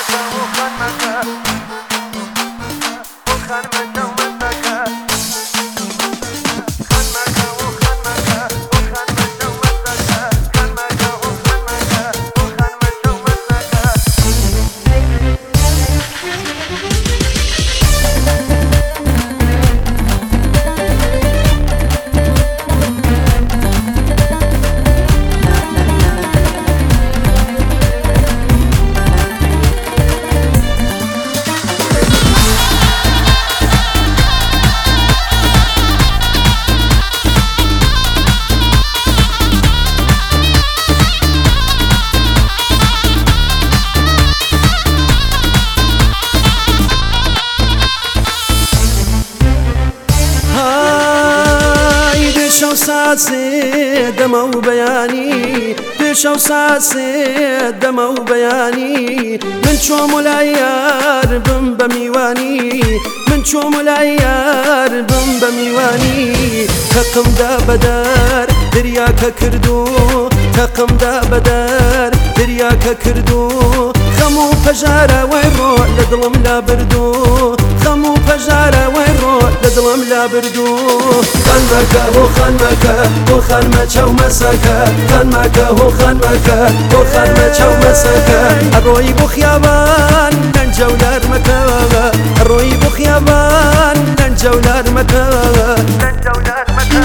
ساسێ دەمە و بەیانی پێشەو ساسێ دەمە و بەیانی من چۆم لای یار بم بە میوانی من چۆم لای یار بم بە میوانی تەقمدا بەدار دریاکە کردو تەقمدا بەدار دریاکە کردو خەم و پەژارە وای ڕۆ لە دڵم لا بردو خەم و پەژارە وای ڕۆ لە دڵم لا بردو خانمەکە هۆ خانمەکە هۆ خانمە چاو مەسەکە خانمەکە هۆ خانمەکە هۆ خانمە چاو مەسەکە ئەڕۆی بۆ خیابان لەنجە و لارمەکە ئەڕۆی بۆ خیابان لەنجە و لارمەکە لەنجە و لارمەکە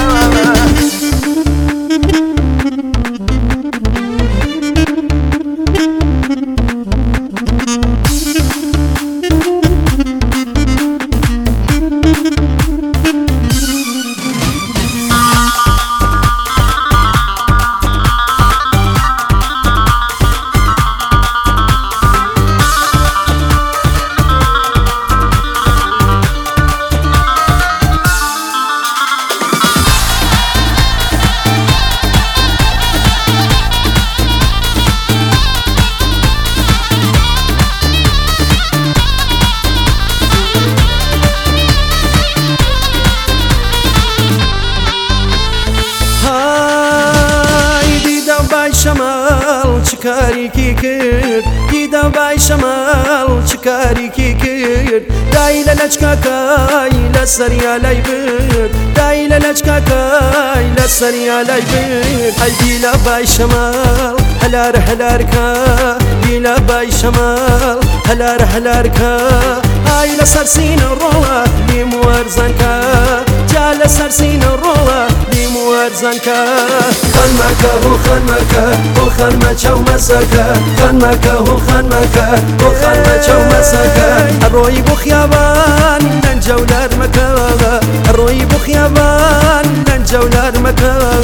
شمال چکاریکی کرد دیدە بای شمال چکاریکی کرد دای لە لەچکەکەی لە سەریا لای برد دای لە لەچکەکەی لە سەریا لای برد ئەی دیلە بای شمال هەلارە هەلارکە دیلە بای شمال هەلارە هەلارکە ئای لەسەر سینە ڕۆوە لیم وەرزەنکە جا لەسەر سینە ڕۆوە لیم وەرزەنکە خانمەکە هۆ خانمەکە هۆ خانمە چاو مەسەکە خانمەکە هۆ خانمەکە هۆ خانمە چاو مەسەکە ئەڕۆی بۆ خیابان لەنجە و لارمەکە ئەڕۆی بۆ خیابان لەنجە و لارمەکە